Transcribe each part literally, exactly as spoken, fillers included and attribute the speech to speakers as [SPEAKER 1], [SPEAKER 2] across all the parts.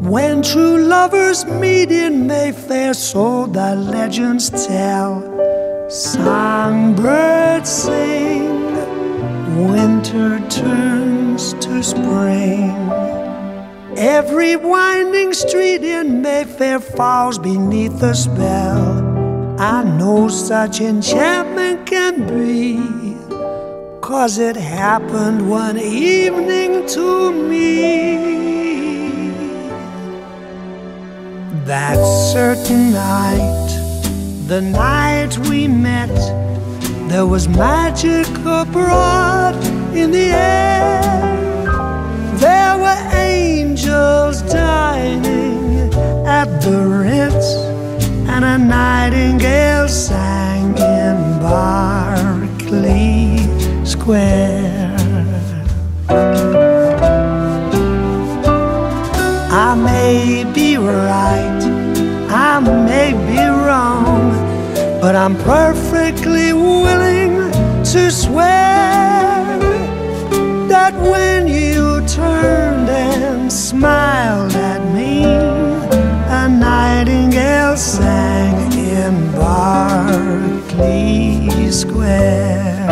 [SPEAKER 1] When true lovers meet in Mayfair, so the legends tell, songbirds sing, winter turns to spring. Every winding street in Mayfair falls beneath the spell. I know such enchantment can be, 'cause it happened one evening to me. That certain night, the night we met, there was magic abroad in the air. There were angels dining at the Ritz, and a nightingale sang in Berkeley Square. I may be right, I may be wrong, but I'm perfectly willing to swear that when you turned and smiled at me, a nightingale sang in Berkeley Square.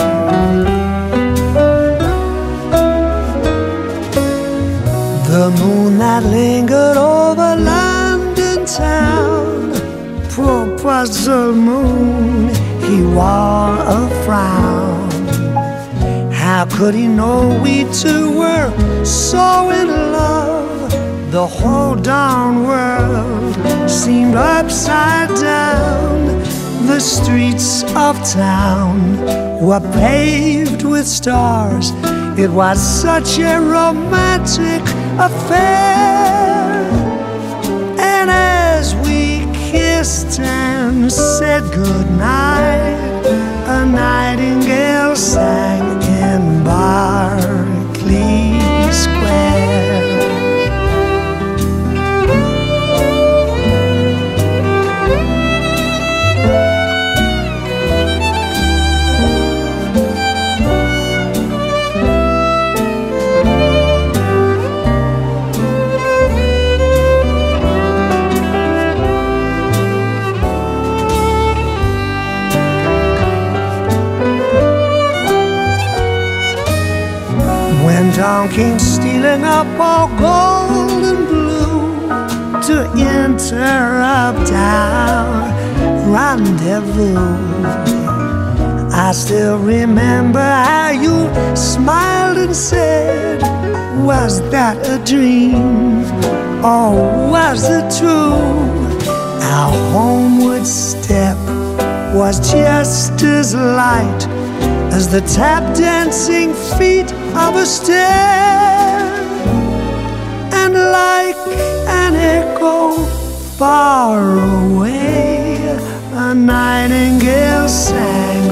[SPEAKER 1] The moon that lingered over London town, poor puzzle moon, he wore a frown. How could he know we two were so in love? The whole darn world seemed upside down. The streets of town were paved with stars. It was such a romantic affair. And as we kissed and said goodnight, a nightingale sang in Berkeley Square. Dawn came stealing up all gold and blue to interrupt our rendezvous. I still remember how you smiled and said, was that a dream or was it true? Our homeward step was just as light as the tap dancing feet of a stair, and like an echo far away, a nightingale sang